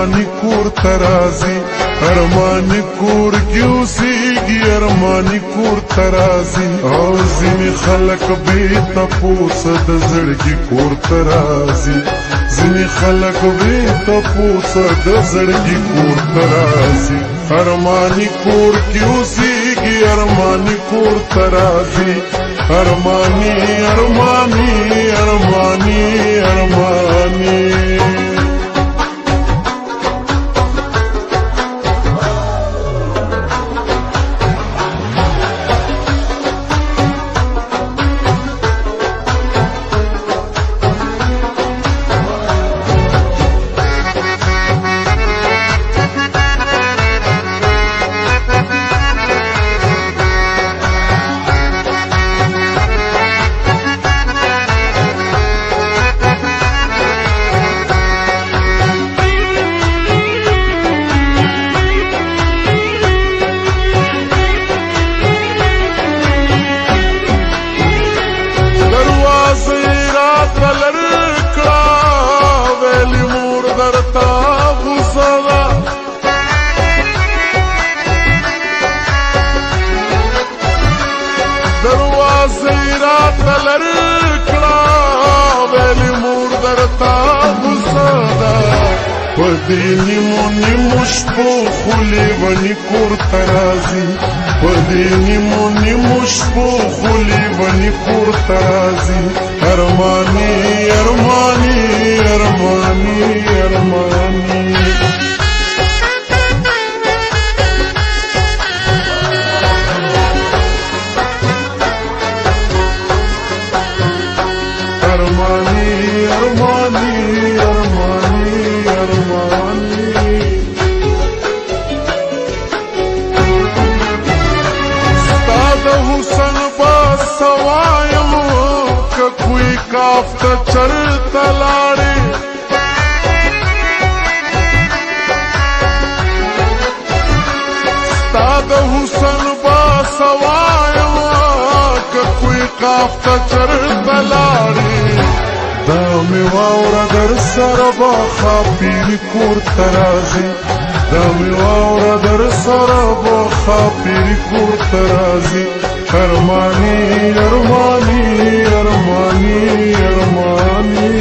ارمانی کور ترازی ارمانی کور کیوسیگی ارمانی کور ترازی او ځینې خلک بې تپوسه د زړګي کور ترازی ځینې خلک بې تپوسه د زړګي کور ترازی ارمانی کور کیوسیگی ارمانی کور ترازی ارمانی ارمانی ارمانی ارمانی پدینی مونی مشپو خولی ونی کور ترازی پدینی مونی مشپو خولی ونی کور ترازی ارمانی ارمانی ارمانی ارمانی کافت چرتا لاړې ستا د حسن با سوایم که کوی کافت چرتا لاړې دا مې واوره در سره به خاپیر کور ته راځي دا مې واوره در سره به خاپیر کور ته راځي ارمانی ارمانی ارمانی ارمانی